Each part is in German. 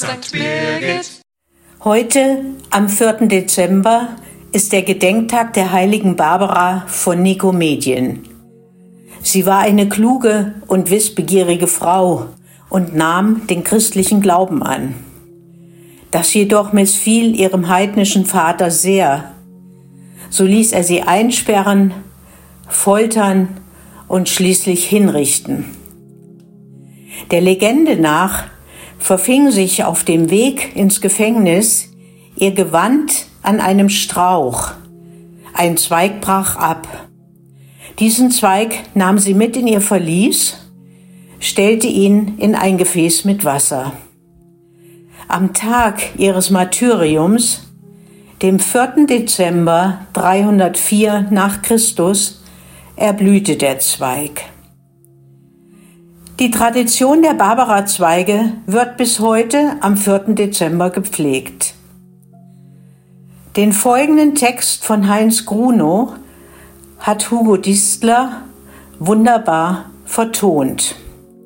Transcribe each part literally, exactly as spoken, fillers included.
Sankt Birgit. Heute, am vierten Dezember, ist der Gedenktag der heiligen Barbara von Nikomedien. Sie war eine kluge und wissbegierige Frau und nahm den christlichen Glauben an. Das jedoch missfiel ihrem heidnischen Vater sehr. So ließ er sie einsperren, foltern und schließlich hinrichten. Der Legende nach verfing sich auf dem Weg ins Gefängnis ihr Gewand an einem Strauch. Ein Zweig brach ab. Diesen Zweig nahm sie mit in ihr Verlies, stellte ihn in ein Gefäß mit Wasser. Am Tag ihres Martyriums, dem vierten Dezember dreihundertvier nach Christus, erblühte der Zweig. Die Tradition der Barbara-Zweige wird bis heute am vierten Dezember gepflegt. Den folgenden Text von Heinz Grunow hat Hugo Distler wunderbar vertont.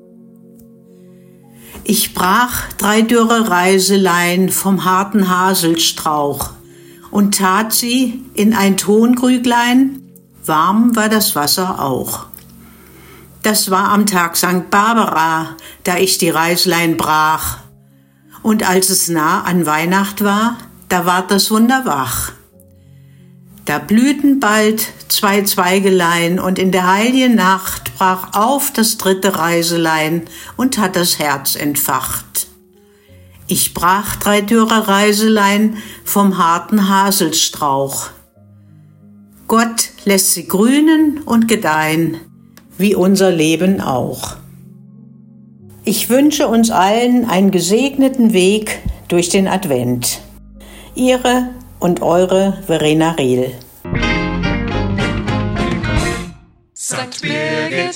Ich brach drei dürre Reiselein vom harten Haselstrauch und tat sie in ein Tonkrüglein, warm war das Wasser auch. Das war am Tag Sankt Barbara, da ich die Reislein brach. Und als es nah an Weihnacht war, da ward das Wunder wach. Da blühten bald zwei Zweigelein und in der heiligen Nacht brach auf das dritte Reiselein und hat das Herz entfacht. Ich brach drei dürre Reiselein vom harten Haselstrauch. Gott lässt sie grünen und gedeihen, wie unser Leben auch. Ich wünsche uns allen einen gesegneten Weg durch den Advent. Ihre und eure Verena Rehl. Sankt Birgit.